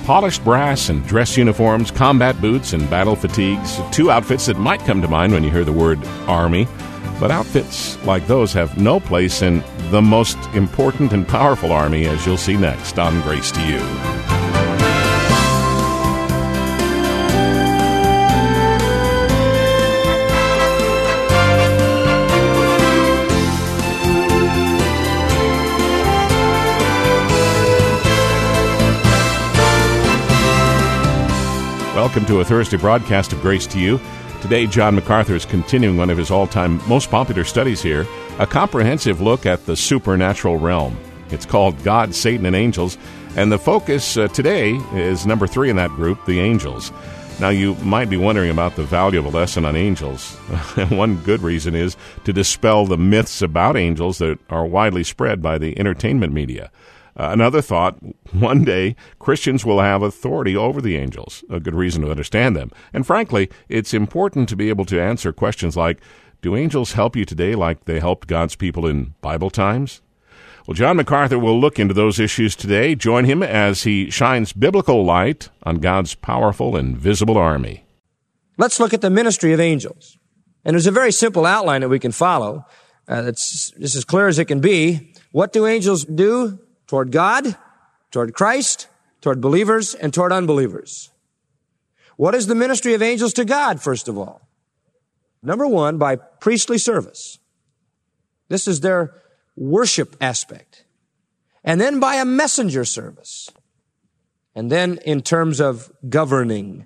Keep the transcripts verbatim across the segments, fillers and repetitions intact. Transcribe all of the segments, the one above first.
Polished brass and dress uniforms, combat boots and battle fatigues, two outfits that might come to mind when you hear the word Army. But outfits like those have no place in the most important and powerful Army, as you'll see next on Grace to You. Welcome to a Thursday broadcast of Grace to You. Today, John MacArthur is continuing one of his all-time most popular studies here, a comprehensive look at the supernatural realm. It's called God, Satan, and Angels, and the focus uh, today is number three in that group, the angels. Now, you might be wondering about the value of a lesson on angels. One good reason is to dispel the myths about angels that are widely spread by the entertainment media. Uh, another thought, one day Christians will have authority over the angels, a good reason to understand them. And frankly, it's important to be able to answer questions like, do angels help you today like they helped God's people in Bible times? Well, John MacArthur will look into those issues today. Join him as he shines biblical light on God's powerful and visible army. Let's look at the ministry of angels. And there's a very simple outline that we can follow. Uh, it's just as clear as it can be. What do angels do? Toward God, toward Christ, toward believers, and toward unbelievers. What is the ministry of angels to God, first of all? Number one, by priestly service. This is their worship aspect. And then by a messenger service. And then in terms of governing,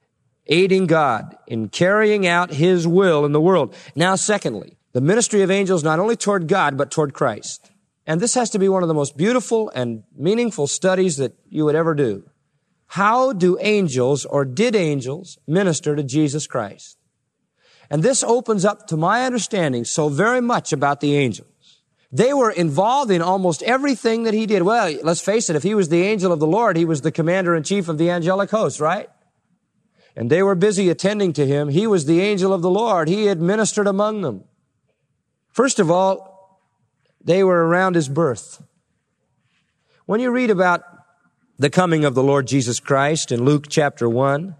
aiding God in carrying out His will in the world. Now, secondly, the ministry of angels not only toward God, but toward Christ. And this has to be one of the most beautiful and meaningful studies that you would ever do. How do angels, or did angels, minister to Jesus Christ? And this opens up to my understanding so very much about the angels. They were involved in almost everything that He did. Well, let's face it, if He was the angel of the Lord, He was the commander-in-chief of the angelic host, right? And they were busy attending to Him. He was the angel of the Lord. He had ministered among them. First of all, they were around His birth. When you read about the coming of the Lord Jesus Christ in Luke chapter one,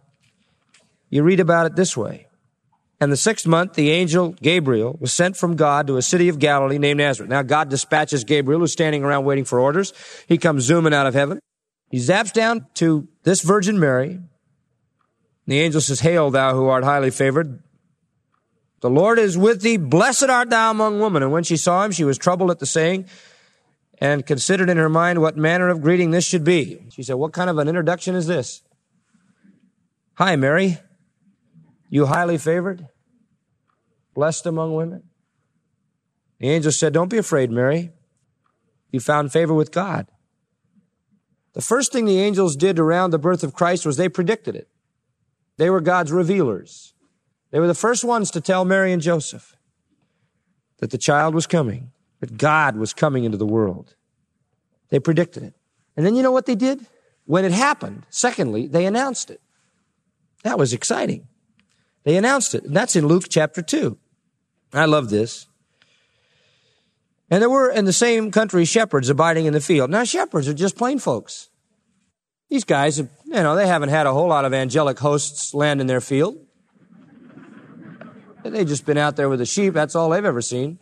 you read about it this way. And the sixth month, the angel Gabriel was sent from God to a city of Galilee named Nazareth. Now, God dispatches Gabriel, who's standing around waiting for orders. He comes zooming out of heaven. He zaps down to this Virgin Mary. The angel says, "Hail, thou who art highly favored. The Lord is with thee. Blessed art thou among women." And when she saw him, she was troubled at the saying and considered in her mind what manner of greeting this should be. She said, "What kind of an introduction is this? Hi, Mary, you highly favored, blessed among women." The angel said, "Don't be afraid, Mary. You found favor with God." The first thing the angels did around the birth of Christ was they predicted it. They were God's revealers. They were the first ones to tell Mary and Joseph that the child was coming, that God was coming into the world. They predicted it. And then you know what they did? When it happened, secondly, they announced it. That was exciting. They announced it. And that's in Luke chapter two. I love this. And there were in the same country shepherds abiding in the field. Now, shepherds are just plain folks. These guys, you know, they haven't had a whole lot of angelic hosts land in their field. They've just been out there with the sheep. That's all they've ever seen.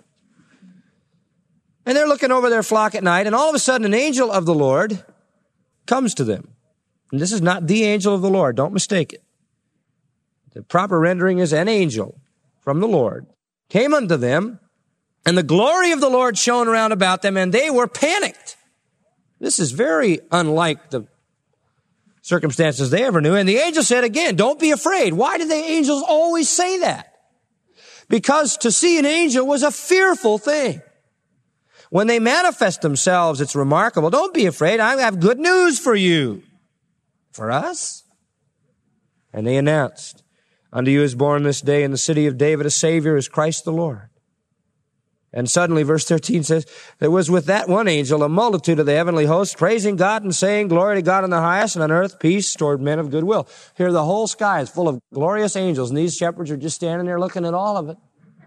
And they're looking over their flock at night, and all of a sudden an angel of the Lord comes to them. And this is not the angel of the Lord. Don't mistake it. The proper rendering is an angel from the Lord came unto them, and the glory of the Lord shone around about them, and they were panicked. This is very unlike the circumstances they ever knew. And the angel said again, "Don't be afraid." Why do the angels always say that? Because to see an angel was a fearful thing. When they manifest themselves, it's remarkable. Don't be afraid. I have good news for you. For us? And they announced, "Unto you is born this day in the city of David a Savior, is Christ the Lord." And suddenly, verse thirteen says, there was with that one angel a multitude of the heavenly hosts, praising God and saying, "Glory to God in the highest, and on earth peace toward men of good will." Here the whole sky is full of glorious angels, and these shepherds are just standing there looking at all of it.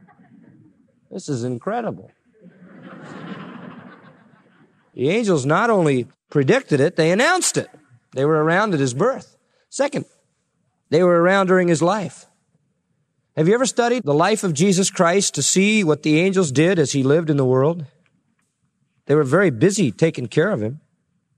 This is incredible. The angels not only predicted it, they announced it. They were around at his birth. Second, they were around during his life. Have you ever studied the life of Jesus Christ to see what the angels did as he lived in the world? They were very busy taking care of him.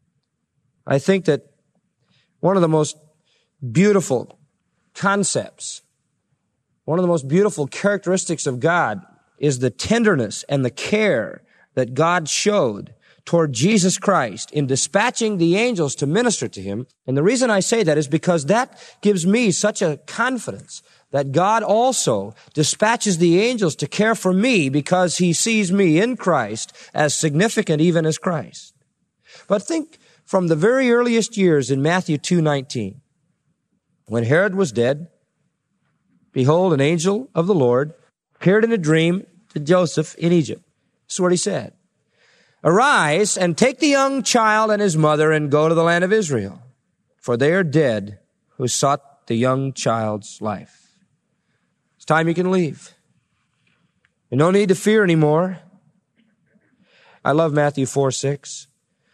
I think that one of the most beautiful concepts, one of the most beautiful characteristics of God is the tenderness and the care that God showed toward Jesus Christ in dispatching the angels to minister to him. And the reason I say that is because that gives me such a confidence that God also dispatches the angels to care for me because he sees me in Christ as significant even as Christ. But think from the very earliest years in Matthew two nineteen, when Herod was dead, behold, an angel of the Lord appeared in a dream to Joseph in Egypt. This is what he said. Arise and take the young child and his mother and go to the land of Israel, for they are dead who sought the young child's life. It's time you can leave. And no need to fear anymore. I love Matthew four six.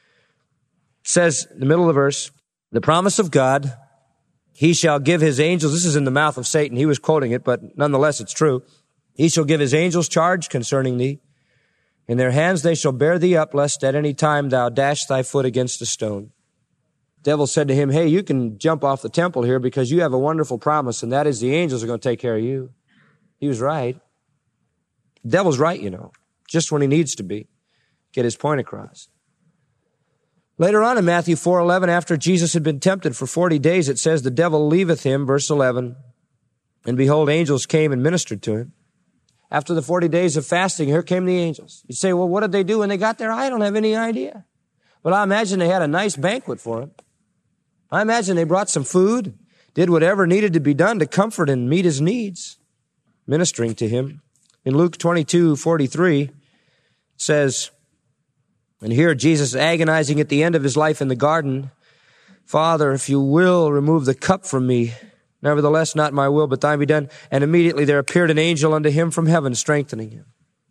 It says in the middle of the verse, the promise of God, he shall give his angels, this is in the mouth of Satan, he was quoting it, but nonetheless it's true. He shall give his angels charge concerning thee. In their hands they shall bear thee up, lest at any time thou dash thy foot against a stone. The devil said to him, hey, you can jump off the temple here because you have a wonderful promise, and that is the angels are going to take care of you. He was right. The devil's right, you know, just when he needs to be. Get his point across. Later on in Matthew four eleven, after Jesus had been tempted for forty days, it says, the devil leaveth him, verse eleven, and behold, angels came and ministered to him. After the forty days of fasting, here came the angels. You say, well, what did they do when they got there? I don't have any idea. But I imagine they had a nice banquet for him. I imagine they brought some food, did whatever needed to be done to comfort and meet his needs, ministering to him. In Luke twenty-two forty-three, it says, and here Jesus agonizing at the end of his life in the garden, Father, if you will, remove the cup from me. Nevertheless, not my will, but thine be done. And immediately there appeared an angel unto him from heaven, strengthening him.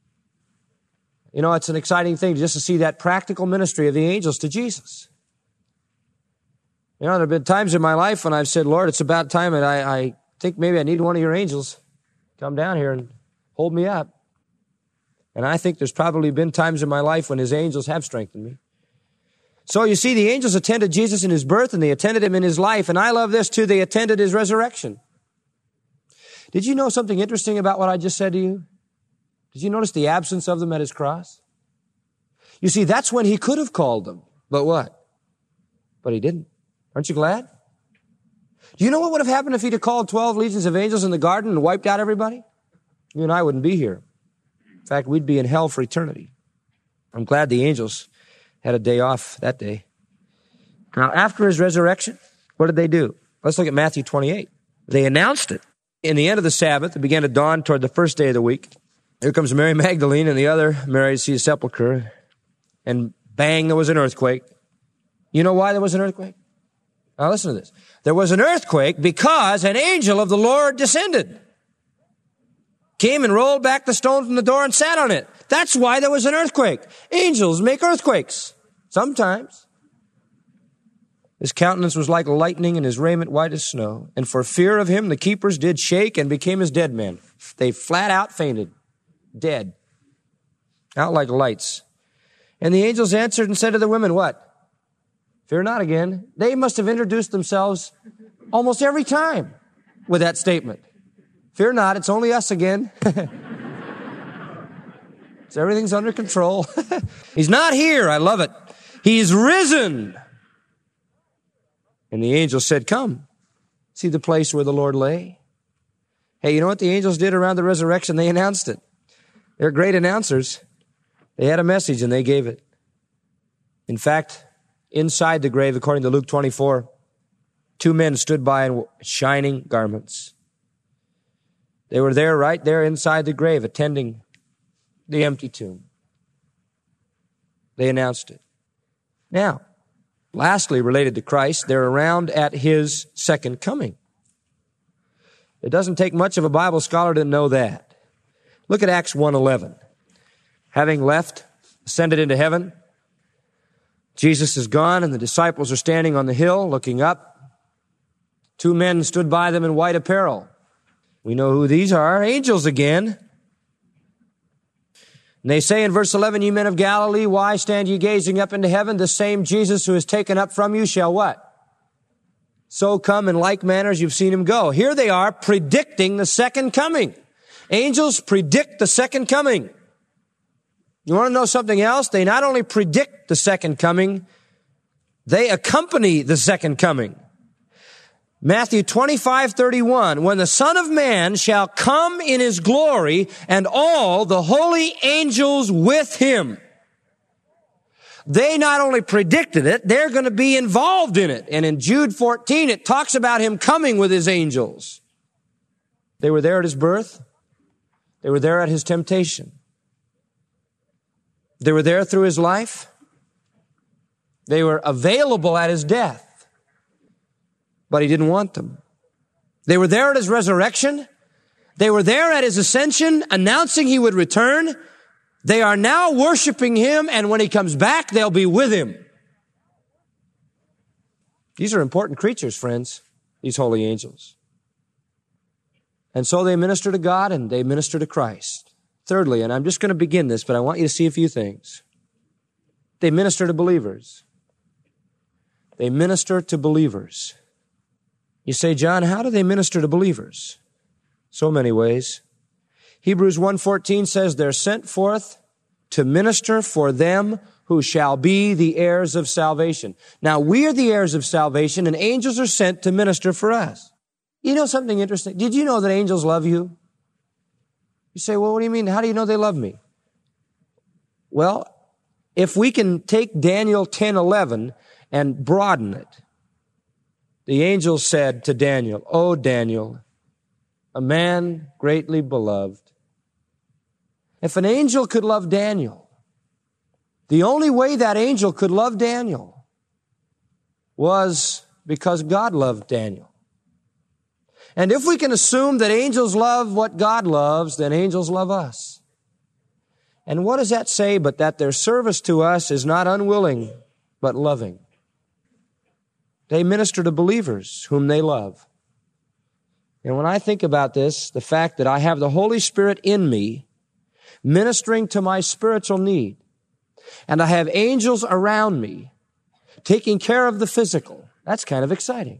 You know, it's an exciting thing just to see that practical ministry of the angels to Jesus. You know, there have been times in my life when I've said, Lord, it's about time, and I, I think maybe I need one of your angels. Come down here and hold me up. And I think there's probably been times in my life when his angels have strengthened me. So you see, the angels attended Jesus in his birth, and they attended him in his life. And I love this too, they attended his resurrection. Did you know something interesting about what I just said to you? Did you notice the absence of them at his cross? You see, that's when he could have called them. But what? But he didn't. Aren't you glad? Do you know what would have happened if he'd have called twelve legions of angels in the garden and wiped out everybody? You and I wouldn't be here. In fact, we'd be in hell for eternity. I'm glad the angels had a day off that day. Now, after his resurrection, what did they do? Let's look at Matthew twenty-eight. They announced it. In the end of the Sabbath, it began to dawn toward the first day of the week. Here comes Mary Magdalene and the other Mary to see the sepulchre. And bang, there was an earthquake. You know why there was an earthquake? Now listen to this. There was an earthquake because an angel of the Lord descended. Came and rolled back the stone from the door and sat on it. That's why there was an earthquake. Angels make earthquakes. Sometimes. His countenance was like lightning and his raiment white as snow. And for fear of him, the keepers did shake and became as dead men. They flat out fainted. Dead. Out like lights. And the angels answered and said to the women, what? Fear not again. They must have introduced themselves almost every time with that statement. Fear not, it's only us again. So everything's under control. He's not here. I love it. He's risen. And the angel said, come, see the place where the Lord lay. Hey, you know what the angels did around the resurrection? They announced it. They're great announcers. They had a message and they gave it. In fact, inside the grave, according to Luke twenty-four, two men stood by in shining garments. They were there, right there inside the grave, attending the empty tomb. They announced it. Now, lastly, related to Christ, they're around at his second coming. It doesn't take much of a Bible scholar to know that. Look at Acts one eleven. Having left, ascended into heaven, Jesus is gone and the disciples are standing on the hill looking up. Two men stood by them in white apparel. We know who these are, angels again. And they say in verse eleven, ye men of Galilee, why stand ye gazing up into heaven? The same Jesus who is taken up from you shall what? So come in like manner as you've seen him go. Here they are predicting the second coming. Angels predict the second coming. You want to know something else? They not only predict the second coming, they accompany the second coming. Matthew twenty-five thirty-one, when the Son of Man shall come in his glory and all the holy angels with him. They not only predicted it, they're going to be involved in it. And in Jude fourteen, it talks about him coming with his angels. They were there at his birth. They were there at his temptation. They were there through his life. They were available at his death. But he didn't want them. They were there at his resurrection. They were there at his ascension, announcing he would return. They are now worshiping him, and when he comes back, they'll be with him. These are important creatures, friends, these holy angels. And so they minister to God and they minister to Christ. Thirdly, and I'm just going to begin this, but I want you to see a few things. They minister to believers. They minister to believers. You say, John, how do they minister to believers? So many ways. Hebrews one fourteen says they're sent forth to minister for them who shall be the heirs of salvation. Now, we are the heirs of salvation, and angels are sent to minister for us. You know something interesting? Did you know that angels love you? You say, well, what do you mean? How do you know they love me? Well, if we can take Daniel ten eleven and broaden it. The angel said to Daniel, O Daniel, a man greatly beloved. If an angel could love Daniel, the only way that angel could love Daniel was because God loved Daniel. And if we can assume that angels love what God loves, then angels love us. And what does that say but that their service to us is not unwilling, but loving? They minister to believers whom they love. And when I think about this, the fact that I have the Holy Spirit in me, ministering to my spiritual need, and I have angels around me, taking care of the physical, that's kind of exciting.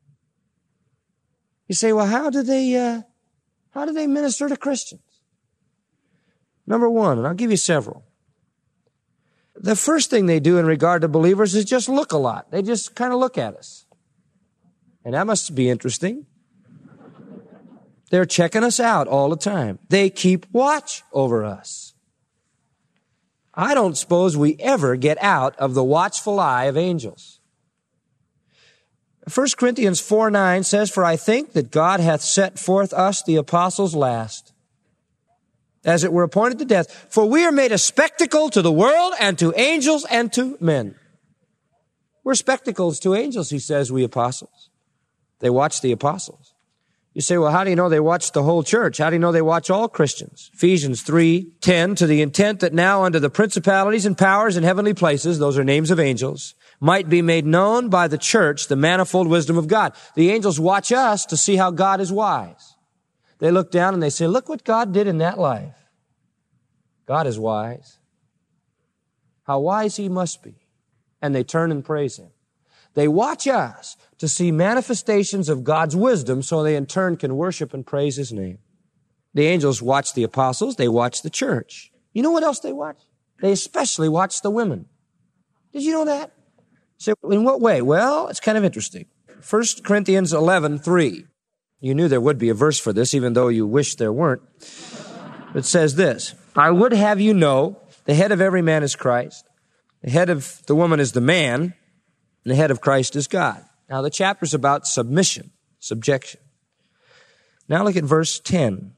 You say, well, how do they, uh, how do they minister to Christians? Number one, and I'll give you several. The first thing they do in regard to believers is just look a lot. They just kind of look at us. And that must be interesting. They're checking us out all the time. They keep watch over us. I don't suppose we ever get out of the watchful eye of angels. First Corinthians four nine says, for I think that God hath set forth us, the apostles, last, as it were appointed to death. For we are made a spectacle to the world and to angels and to men. We're spectacles to angels, he says, we apostles. They watch the apostles. You say, well, how do you know they watch the whole church? How do you know they watch all Christians? Ephesians three ten, to the intent that now under the principalities and powers in heavenly places, those are names of angels, might be made known by the church the manifold wisdom of God. The angels watch us to see how God is wise. They look down and they say, look what God did in that life. God is wise. How wise he must be. And they turn and praise him. They watch us to see manifestations of God's wisdom so they in turn can worship and praise his name. The angels watch the apostles. They watch the church. You know what else they watch? They especially watch the women. Did you know that? So in what way? Well, it's kind of interesting. First Corinthians eleven three. You knew there would be a verse for this, even though you wish there weren't. It says this, I would have you know, the head of every man is Christ. The head of the woman is the man, and the head of Christ is God. Now the chapter's about submission, subjection. Now look at verse ten.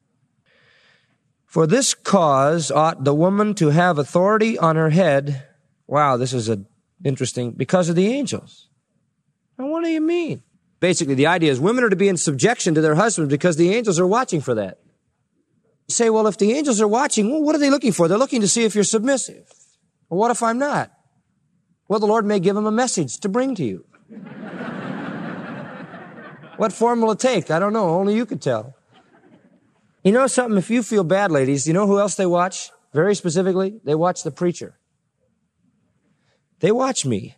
For this cause ought the woman to have authority on her head. Wow, this is a interesting, because of the angels. Now what do you mean? Basically, the idea is women are to be in subjection to their husbands because the angels are watching for that. You say, well, if the angels are watching, well, what are they looking for? They're looking to see if you're submissive. Well, what if I'm not? Well, the Lord may give him a message to bring to you. What form will it take? I don't know. Only you could tell. You know something? If you feel bad, ladies, you know who else they watch? Very specifically, they watch the preacher. They watch me.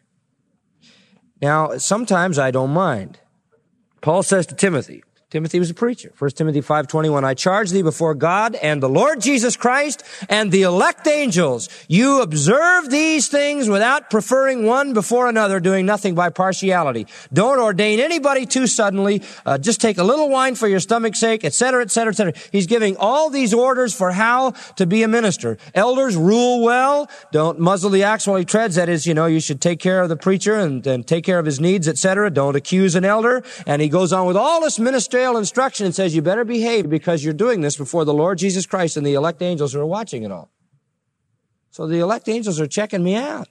Now, sometimes I don't mind. Paul says to Timothy, Timothy was a preacher. First Timothy five twenty-one, I charge thee before God and the Lord Jesus Christ and the elect angels. You observe these things without preferring one before another, doing nothing by partiality. Don't ordain anybody too suddenly. Uh, just take a little wine for your stomach's sake, et cetera, et cetera, et cetera. He's giving all these orders for how to be a minister. Elders, rule well. Don't muzzle the axe while he treads. That is, you know, you should take care of the preacher and, and take care of his needs, et cetera. Don't accuse an elder. And he goes on with all this ministerial instruction and says, you better behave because you're doing this before the Lord Jesus Christ and the elect angels who are watching it all. So the elect angels are checking me out.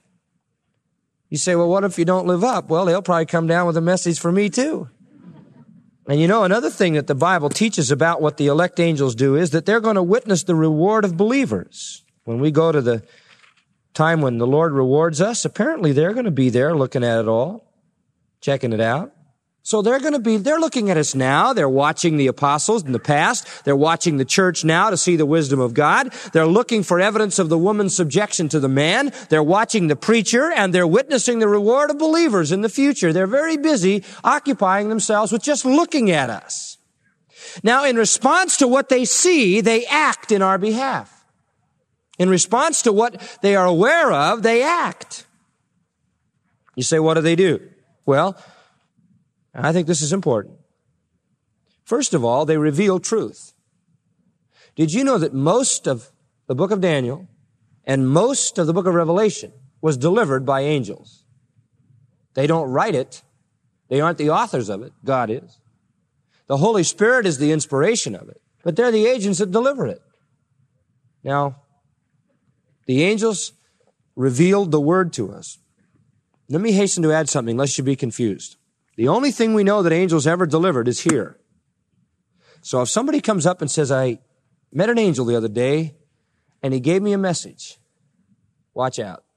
You say, well, what if you don't live up? Well, they'll probably come down with a message for me too. And you know, another thing that the Bible teaches about what the elect angels do is that they're going to witness the reward of believers. When we go to the time when the Lord rewards us, apparently they're going to be there looking at it all, checking it out. So they're going to be, they're looking at us now. They're watching the apostles in the past. They're watching the church now to see the wisdom of God. They're looking for evidence of the woman's subjection to the man. They're watching the preacher, and they're witnessing the reward of believers in the future. They're very busy occupying themselves with just looking at us. Now, in response to what they see, they act in our behalf. In response to what they are aware of, they act. You say, what do they do? Well, I think this is important. First of all, they reveal truth. Did you know that most of the book of Daniel and most of the book of Revelation was delivered by angels? They don't write it. They aren't the authors of it. God is. The Holy Spirit is the inspiration of it, but they're the agents that deliver it. Now, the angels revealed the word to us. Let me hasten to add something, lest you be confused. The only thing we know that angels ever delivered is here. So if somebody comes up and says, I met an angel the other day, and he gave me a message, watch out.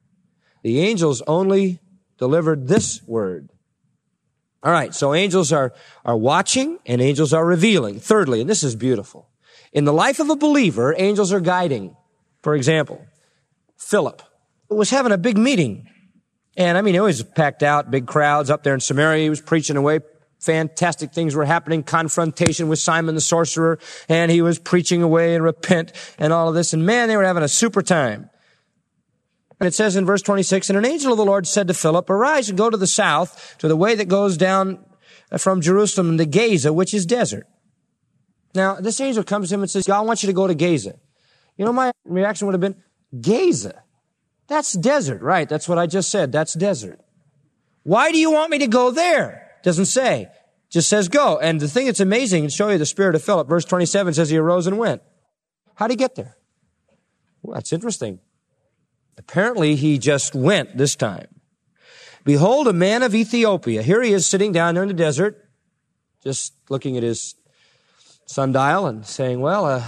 The angels only delivered this word. All right, so angels are, are watching, and angels are revealing. Thirdly, and this is beautiful, in the life of a believer, angels are guiding. For example, Philip was having a big meeting. And I mean, it was packed out, big crowds up there in Samaria. He was preaching away. Fantastic things were happening. Confrontation with Simon the sorcerer. And he was preaching away and repent and all of this. And man, they were having a super time. And it says in verse twenty-six, and an angel of the Lord said to Philip, arise and go to the south, to the way that goes down from Jerusalem to Gaza, which is desert. Now, this angel comes to him and says, God wants you to go to Gaza. You know, my reaction would have been, Gaza? That's desert, right? That's what I just said. That's desert. Why do you want me to go there? Doesn't say. Just says go. And the thing that's amazing, and show you the spirit of Philip, verse twenty-seven says he arose and went. How'd he get there? Well, that's interesting. Apparently he just went this time. Behold, a man of Ethiopia. Here he is sitting down there in the desert, just looking at his sundial and saying, well, uh,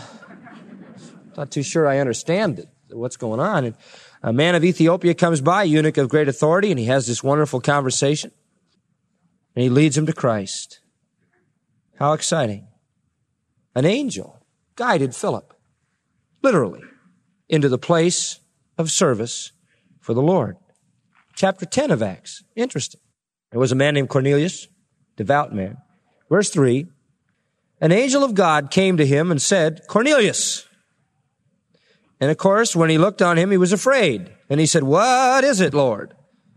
not too sure I understand it, what's going on. And a man of Ethiopia comes by, a eunuch of great authority, and he has this wonderful conversation. And he leads him to Christ. How exciting. An angel guided Philip, literally, into the place of service for the Lord. Chapter ten of Acts. Interesting. There was a man named Cornelius, devout man. Verse three, an angel of God came to him and said, Cornelius. And of course, when he looked on him, he was afraid. And he said, what is it, Lord?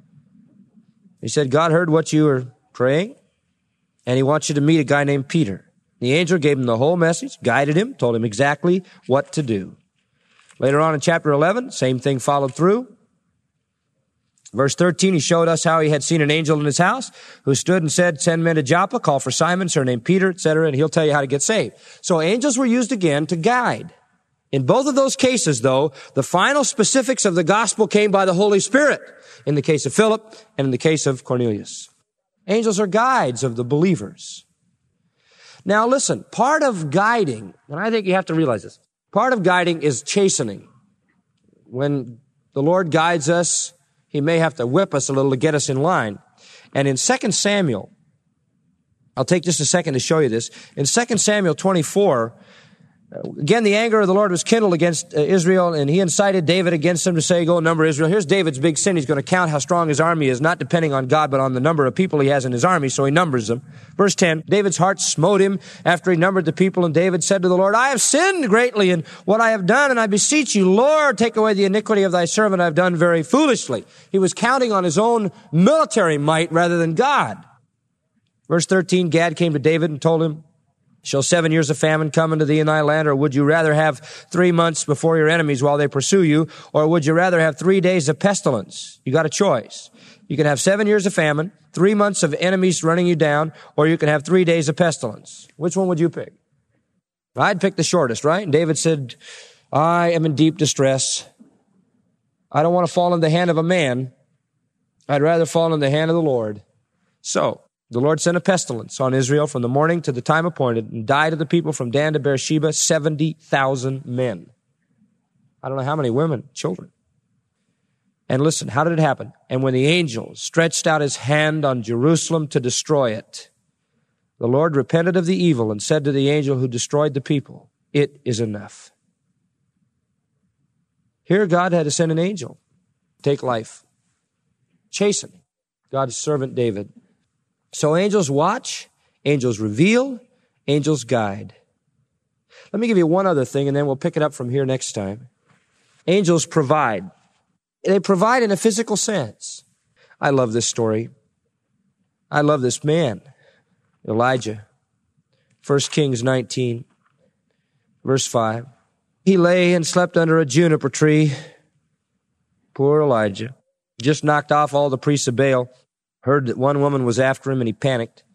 He said, God heard what you were praying, and he wants you to meet a guy named Peter. The angel gave him the whole message, guided him, told him exactly what to do. Later on in chapter eleven, same thing followed through. Verse thirteen, he showed us how he had seen an angel in his house who stood and said, send men to Joppa, call for Simon, surnamed Peter, et cetera, and he'll tell you how to get saved. So angels were used again to guide. In both of those cases, though, the final specifics of the gospel came by the Holy Spirit, in the case of Philip and in the case of Cornelius. Angels are guides of the believers. Now listen, part of guiding, and I think you have to realize this, part of guiding is chastening. When the Lord guides us, He may have to whip us a little to get us in line. And in Second Samuel, I'll take just a second to show you this. In Second Samuel twenty-four, again, the anger of the Lord was kindled against uh, Israel, and he incited David against them to say, go number Israel. Here's David's big sin. He's going to count how strong his army is, not depending on God, but on the number of people he has in his army, so he numbers them. Verse ten, David's heart smote him after he numbered the people, and David said to the Lord, I have sinned greatly in what I have done, and I beseech you, Lord, take away the iniquity of thy servant. I have done very foolishly. He was counting on his own military might rather than God. Verse thirteen, Gad came to David and told him, shall seven years of famine come into thee in thy land, or would you rather have three months before your enemies while they pursue you, or would you rather have three days of pestilence? You got a choice. You can have seven years of famine, three months of enemies running you down, or you can have three days of pestilence. Which one would you pick? I'd pick the shortest, right? And David said, I am in deep distress. I don't want to fall in the hand of a man. I'd rather fall in the hand of the Lord. So, the Lord sent a pestilence on Israel from the morning to the time appointed, and died of the people from Dan to Beersheba, seventy thousand men. I don't know how many women, children. And listen, how did it happen? And when the angel stretched out his hand on Jerusalem to destroy it, the Lord repented of the evil and said to the angel who destroyed the people, it is enough. Here God had to send an angel to take life, chasten God's servant David. So angels watch, angels reveal, angels guide. Let me give you one other thing, and then we'll pick it up from here next time. Angels provide. They provide in a physical sense. I love this story. I love this man, Elijah. First Kings nineteen, verse five. He lay and slept under a juniper tree. Poor Elijah. Just knocked off all the priests of Baal. Heard that one woman was after him, and he panicked.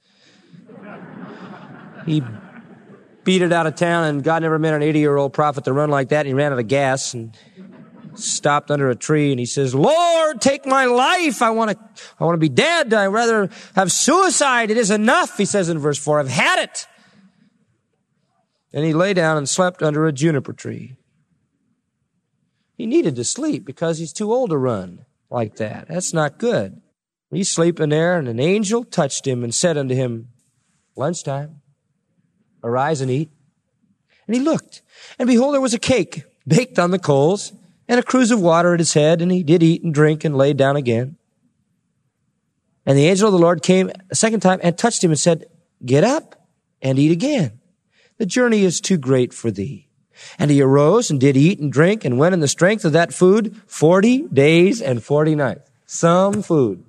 He beat it out of town, and God never meant an eighty-year-old prophet to run like that, and he ran out of gas and stopped under a tree, and he says, Lord, take my life. I want to I want to be dead. I'd rather have suicide. It is enough, he says in verse four. I've had it. And he lay down and slept under a juniper tree. He needed to sleep because he's too old to run like that. That's not good. He's sleeping there, and an angel touched him and said unto him, lunchtime, arise and eat. And he looked, and behold, there was a cake baked on the coals, and a cruse of water at his head, and he did eat and drink and laid down again. And the angel of the Lord came a second time and touched him and said, get up and eat again. The journey is too great for thee. And he arose and did eat and drink and went in the strength of that food forty days and forty nights. Some food.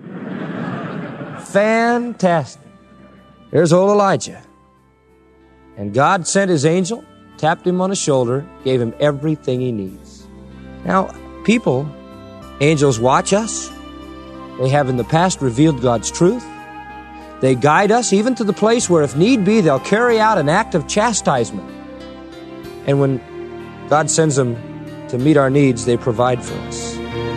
Fantastic. There's old Elijah. And God sent his angel, tapped him on the shoulder, gave him everything he needs. Now, people, angels watch us. They have in the past revealed God's truth. They guide us even to the place where, if need be, they'll carry out an act of chastisement. And when God sends them to meet our needs, they provide for us.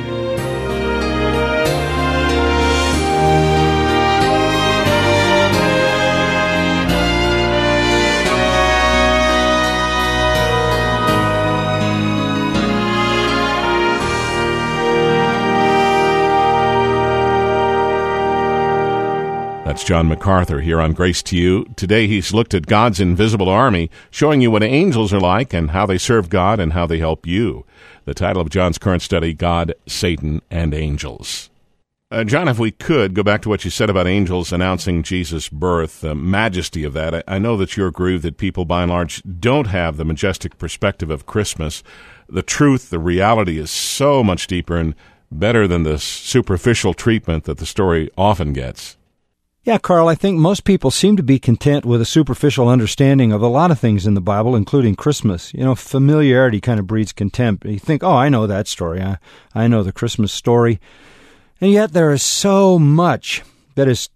That's John MacArthur here on Grace to You. Today he's looked at God's invisible army, showing you what angels are like and how they serve God and how they help you. The title of John's current study, God, Satan, and Angels. Uh, John, if we could, go back to what you said about angels announcing Jesus' birth, the majesty of that. I, I know that you're grieved that people, by and large, don't have the majestic perspective of Christmas. The truth, the reality is so much deeper and better than the superficial treatment that the story often gets. Yeah, Carl, I think most people seem to be content with a superficial understanding of a lot of things in the Bible, including Christmas. You know, familiarity kind of breeds contempt. You think, oh, I know that story. I, I know the Christmas story. And yet there is so much that is tucked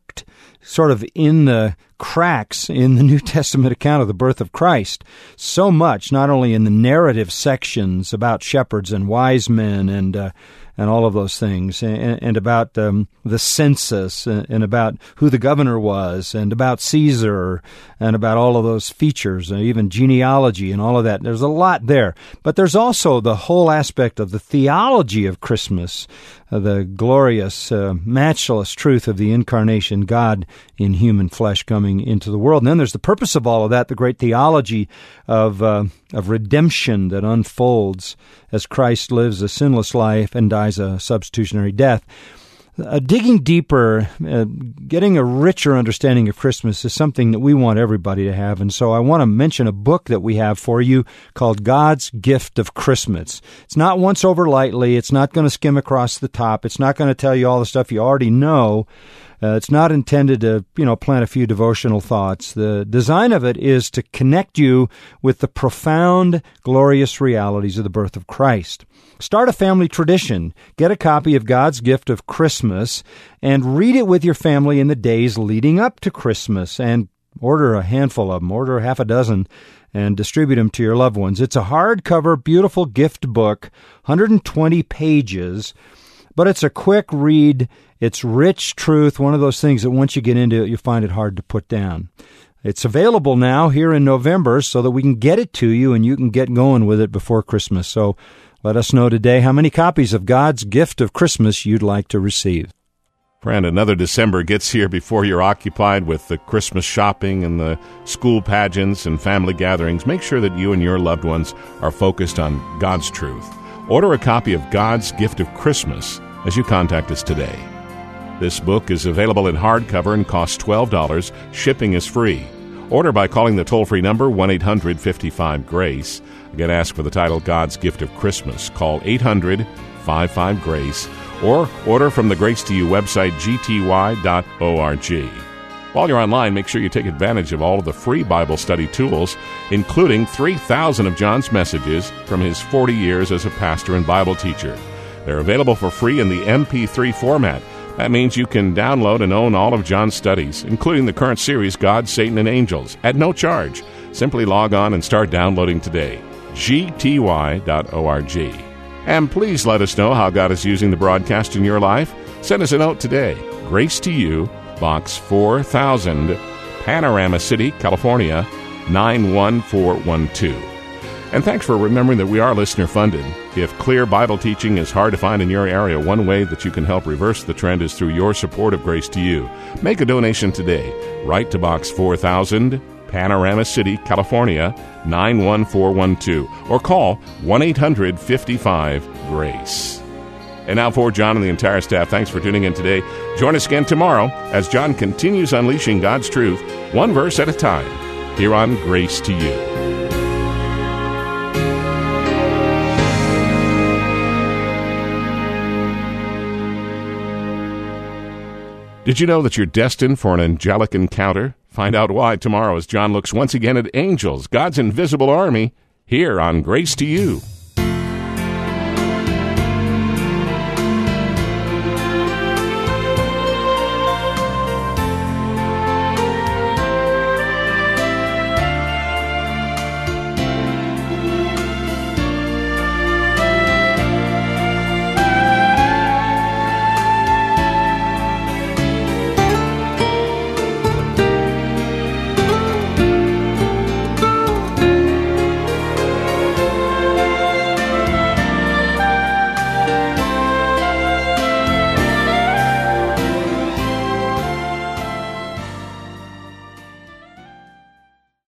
tucked sort of in the cracks in the New Testament account of the birth of Christ. So much, not only in the narrative sections about shepherds and wise men and uh, and all of those things, and, and about um, the census, and, and about who the governor was, and about Caesar, and about all of those features, and even genealogy and all of that. There's a lot there. But there's also the whole aspect of the theology of Christmas, uh, the glorious, uh, matchless truth of the incarnation, God in human flesh coming into the world. And then there's the purpose of all of that, the great theology of uh, of redemption that unfolds as Christ lives a sinless life and dies a substitutionary death. Uh, digging deeper, uh, getting a richer understanding of Christmas is something that we want everybody to have. And so I want to mention a book that we have for you called God's Gift of Christmas. It's not once over lightly. It's not going to skim across the top. It's not going to tell you all the stuff you already know. Uh, it's not intended to, you know, plant a few devotional thoughts. The design of it is to connect you with the profound, glorious realities of the birth of Christ. Start a family tradition. Get a copy of God's Gift of Christmas and read it with your family in the days leading up to Christmas, and order a handful of them, order half a dozen, and distribute them to your loved ones. It's a hardcover, beautiful gift book, one hundred twenty pages, but it's a quick read. It's rich truth, one of those things that once you get into it, you find it hard to put down. It's available now here in November so that we can get it to you and you can get going with it before Christmas. So let us know today how many copies of God's Gift of Christmas you'd like to receive. Friend, another December gets here before you're occupied with the Christmas shopping and the school pageants and family gatherings. Make sure that you and your loved ones are focused on God's truth. Order a copy of God's Gift of Christmas as you contact us today. This book is available in hardcover and costs twelve dollars. Shipping is free. Order by calling the toll-free number one eight hundred fifty-five GRACE. Again, ask for the title God's Gift of Christmas. Call eight hundred fifty-five GRACE or order from the Grace to You website, g t y dot org. While you're online, make sure you take advantage of all of the free Bible study tools, including three thousand of John's messages from his forty years as a pastor and Bible teacher. They're available for free in the M P three format. That means you can download and own all of John's studies, including the current series, God, Satan, and Angels, at no charge. Simply log on and start downloading today. g t y dot org. And please let us know how God is using the broadcast in your life. Send us a note today. Grace to You, Box four thousand, Panorama City, California, nine one four one two. And thanks for remembering that we are listener-funded. If clear Bible teaching is hard to find in your area, one way that you can help reverse the trend is through your support of Grace to You. Make a donation today. Write to Box four thousand, Panorama City, California, nine one four one two, or call one eight hundred fifty-five GRACE. And now for John and the entire staff, thanks for tuning in today. Join us again tomorrow as John continues unleashing God's truth, one verse at a time, here on Grace to You. Did you know that you're destined for an angelic encounter? Find out why tomorrow as John looks once again at angels, God's invisible army, here on Grace to You.